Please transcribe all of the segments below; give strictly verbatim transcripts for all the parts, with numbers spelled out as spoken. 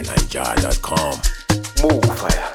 niger dot com. Move fire.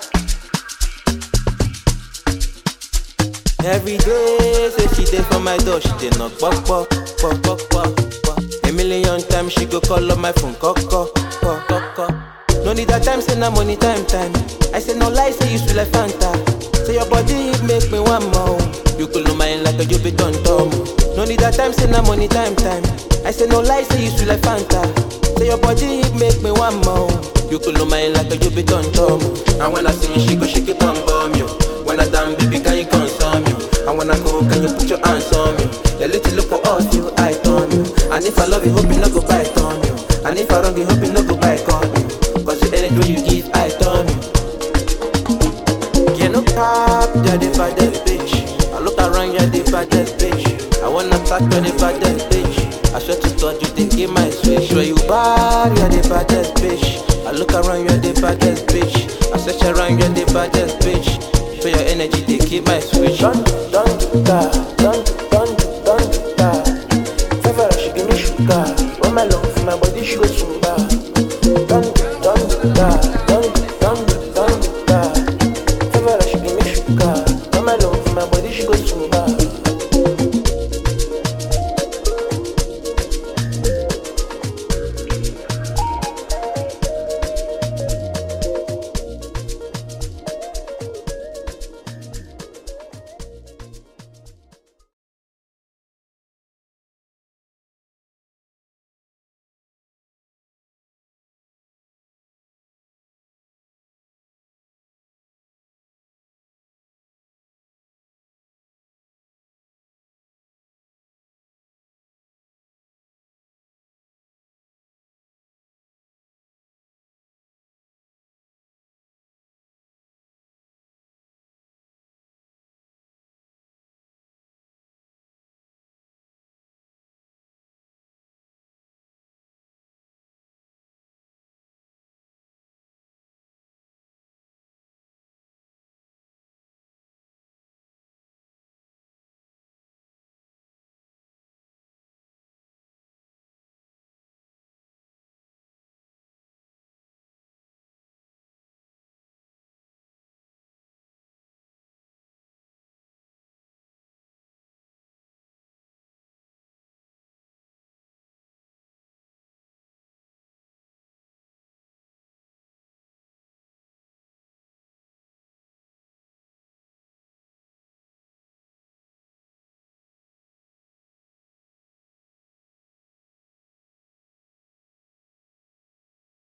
Every day, say she dey for my door, she dey knock, pop, pop, pop, pop, pop, pop. A million times she go call on my phone, cock, cock, cock, cock, cock. No need that time, say na money time, time. I say no lie, say you sweet like Fanta. Say your body make me one more. You cool no mind like a you be done tom. No need that time, say na money time, time. I say no lie, say you sweet like Fanta. Say your body make me one more. You cool no mind like a you be done tom. And when I sing, she go shake it, bum bum you. When I damn baby, can you console me? And when I go, can you put your hands on me? A little look for us, you I turn you. And if I love you, hope you no go bite on you. And if I wrong you, hope you no go bite on you. Cause the energy you give, I turn you. Get no cap, you're the baddest bitch. I look around, you're the baddest bitch. I wanna talk, you're the baddest bitch. I swear to God, you think in my switch. Swear you bad, you're the baddest bitch. I look around, you're the baddest bitch. I search around, you're the baddest bitch. For your energy, they keep my switch. Don't, don't do that, don't, don't, don't do that. Favor, she give me sugar. When my love for my body, she go zumba. Don't, don't do that.